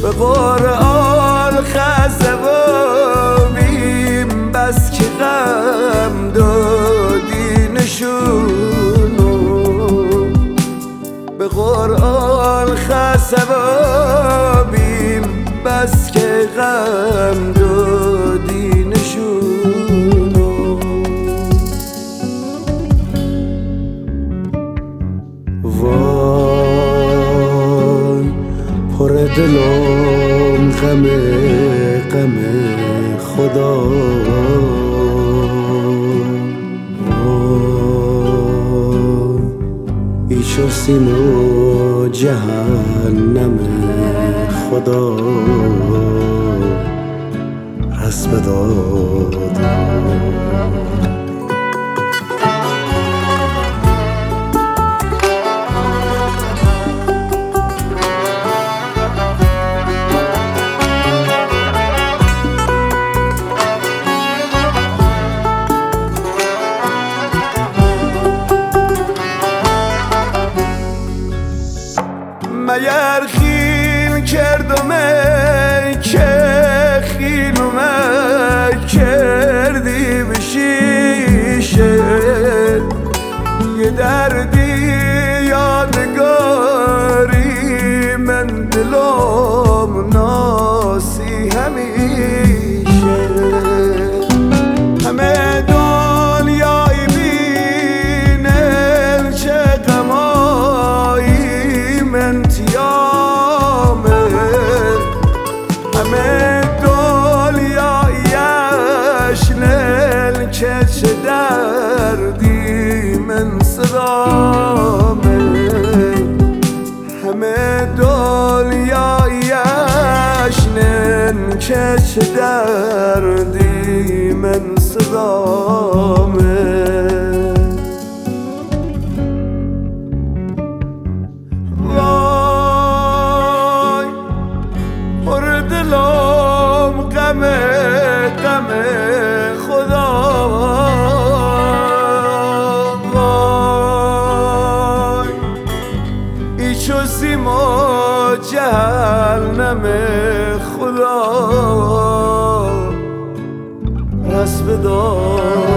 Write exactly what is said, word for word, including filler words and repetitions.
به قرآن خزه و بیم بس که غم دادی نشونو به قرآن خزه و بیم بس که غم دادی نشونو وای پر دلم غم غم خدا وای ایش و سیم و جهنم خدا حسب دادا مگر خیل کردمه که خیلومه کردی به شیشه یه دردی یادگاری من دلم ناسی همیشه همه دنیای بینه چه غمایی من تیامه همه دنیایش لیل که چه دردی من صدامه همه دنیایش لیل که چه دردی من صدامه دلم غم غم خدا وای ایچ و سیم و جهنم خدا رسم دار